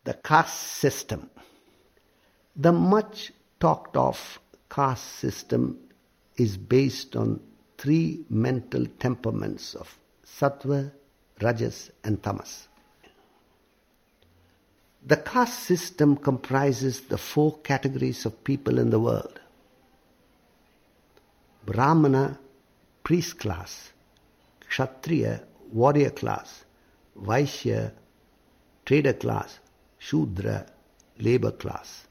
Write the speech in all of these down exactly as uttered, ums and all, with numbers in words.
The caste system. The much talked of caste system is based on three mental temperaments of sattva, rajas and tamas. The caste system comprises the four categories of people in the world. Brahmana, priest class; Kshatriya, warrior class; Vaishya, trader class; Shudra, labor class.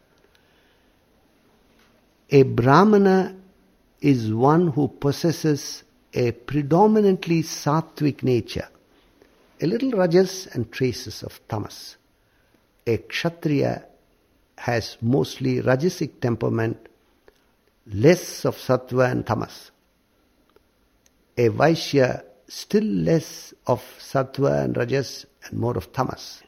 A Brahmana is one who possesses a predominantly sattvic nature, a little rajas and traces of tamas. A Kshatriya has mostly rajasic temperament, less of sattva and tamas. A Vaishya, still less of sattva and rajas and more of tamas.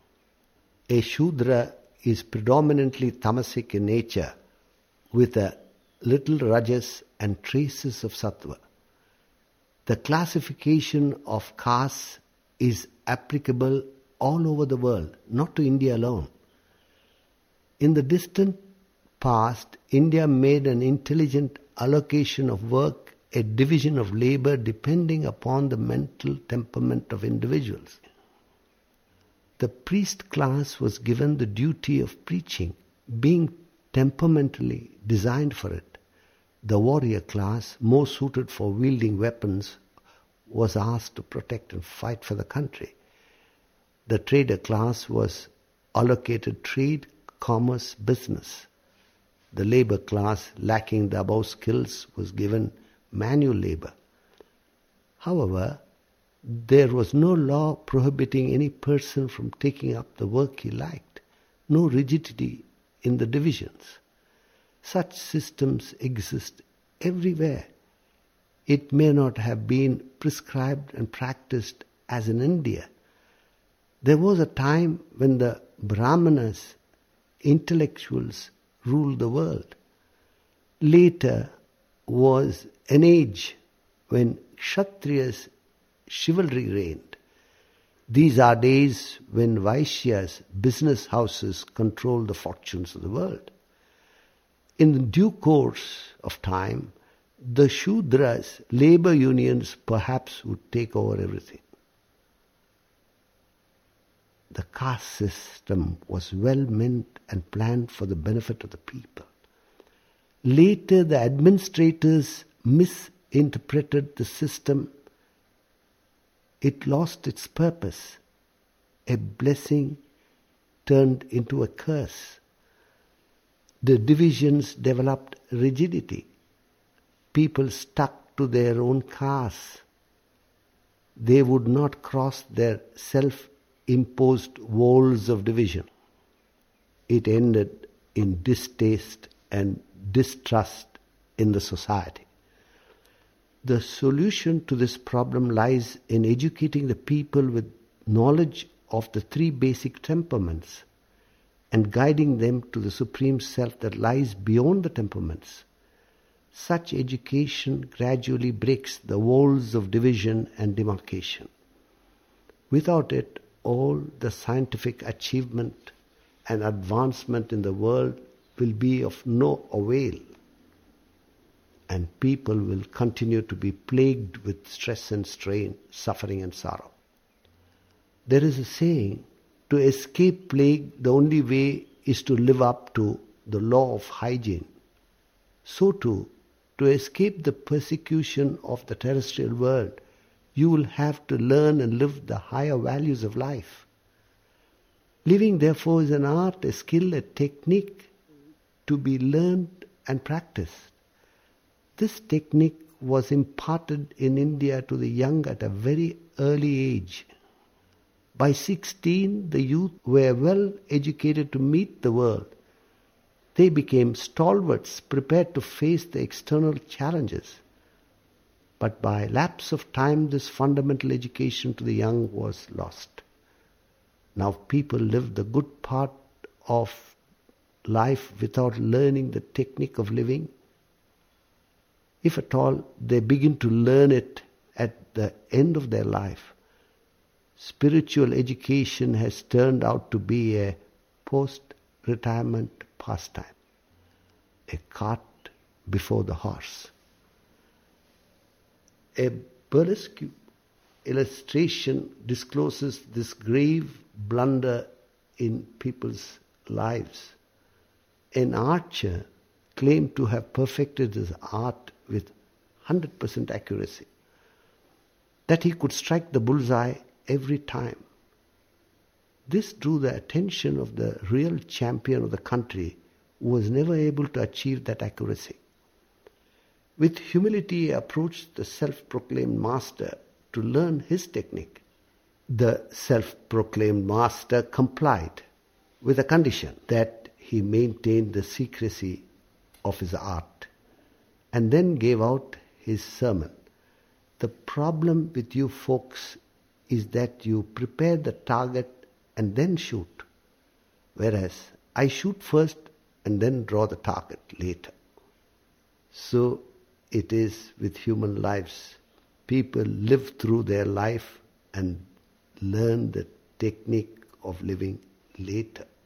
A Shudra is predominantly tamasic in nature, with a little rajas and traces of sattva. The classification of castes is applicable all over the world, not to India alone. In the distant past, India made an intelligent allocation of work, a division of labor depending upon the mental temperament of individuals. The priest class was given the duty of preaching, being temperamentally designed for it. The warrior class, more suited for wielding weapons, was asked to protect and fight for the country. The trader class was allocated trade, commerce, business. The labor class, lacking the above skills, was given manual labor. However, there was no law prohibiting any person from taking up the work he liked, no rigidity in the divisions. Such systems exist everywhere. It may not have been prescribed and practiced as in India. There was a time when the Brahmanas, intellectuals, ruled the world. Later was an age when Kshatriyas, chivalry reigned. These are days when Vaishyas, business houses, control the fortunes of the world. In the due course of time, the Shudras, labor unions, perhaps would take over everything. The caste system was well meant and planned for the benefit of the people. Later, the administrators misinterpreted the system. It lost its purpose. A blessing turned into a curse. The divisions developed rigidity. People stuck to their own caste. They would not cross their self-imposed walls of division. It ended in distaste and distrust in the society. The solution to this problem lies in educating the people with knowledge of the three basic temperaments and guiding them to the Supreme Self that lies beyond the temperaments. Such education gradually breaks the walls of division and demarcation. Without it, all the scientific achievement and advancement in the world will be of no avail, and people will continue to be plagued with stress and strain, suffering and sorrow. There is a saying, to escape plague, the only way is to live up to the law of hygiene. So too, to escape the persecution of the terrestrial world, you will have to learn and live the higher values of life. Living, therefore, is an art, a skill, a technique to be learned and practiced. This technique was imparted in India to the young at a very early age. By sixteen, the youth were well educated to meet the world. They became stalwarts, prepared to face the external challenges. But by lapse of time, this fundamental education to the young was lost. Now people live the good part of life without learning the technique of living. If at all, they begin to learn it at the end of their life. spiritual education has turned out to be a post-retirement pastime, a cart before the horse. A burlesque illustration discloses this grave blunder in people's lives. An archer claimed to have perfected his art with one hundred percent accuracy, that he could strike the bullseye every time. This drew the attention of the real champion of the country, who was never able to achieve that accuracy. With humility, he approached the self-proclaimed master to learn his technique. The self-proclaimed master complied with a condition that he maintained the secrecy of his art, and then gave out his sermon. The problem with you folks is that you prepare the target and then shoot, whereas I shoot first and then draw the target later. So it is with human lives. People live through their life and learn the technique of living later.